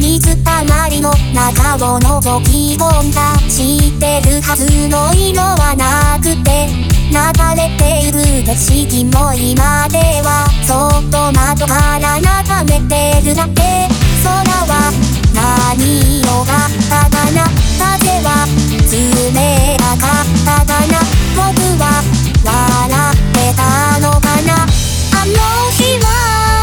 水たまりの中を覗き込んだ。知ってるはずの色はなくて、流れている景色も今ではそっと窓から眺めてるだけ。空は何色だったかな、風は冷たかったかな、僕は笑ってたのかな、あの日は。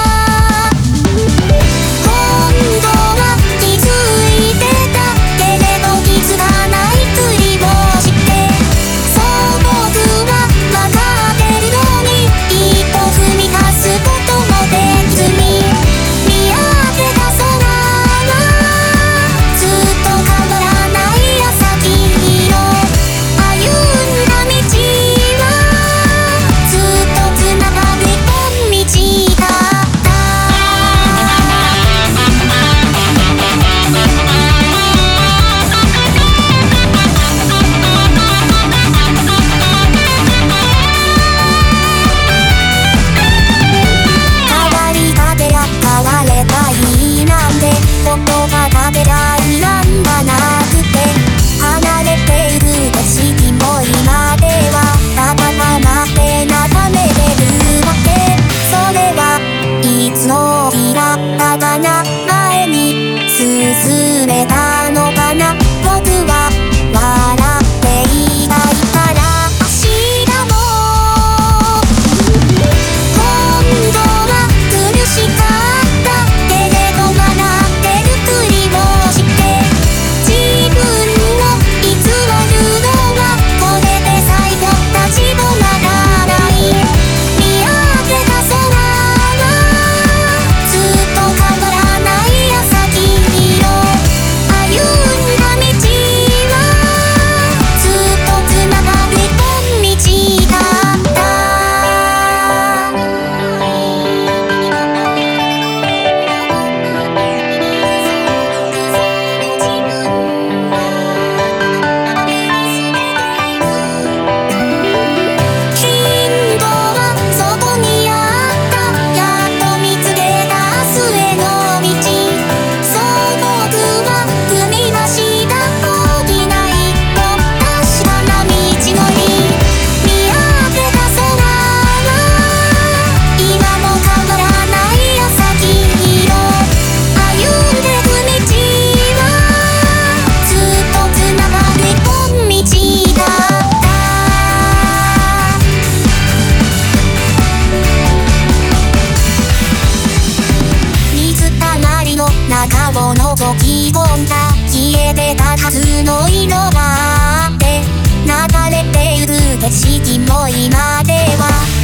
前に進めたのかな、僕は笑っていたいから明日も。本当は苦しかったけれど学んでるふりをして、自分を偽るのはこれで最後立ち止まらない。見上げた空中を覗き込んだ。消えてたはずの色があって、流れている景色も今では